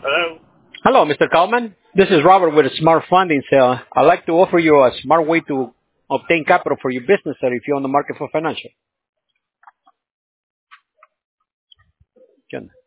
Hello. Hello, Mr. Kalman. This is Robert with Smart Funding. I'd like to offer you a smart way to obtain capital for your business, sir, if you're on the market for financial. ¿Qué onda?